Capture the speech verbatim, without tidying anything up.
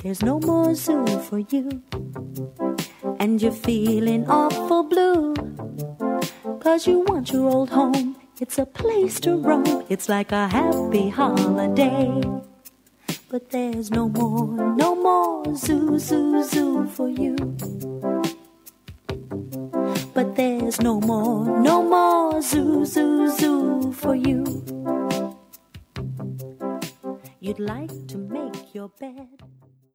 there's no more zoo for you. And you're feeling awful blue, 'cause you want your old home. It's a place to roam. It's like a happy holiday. But there's no more, no more zoo, zoo, zoo for you. But there's no more, no more zoo, zoo, zoo for you. You'd like to make your bed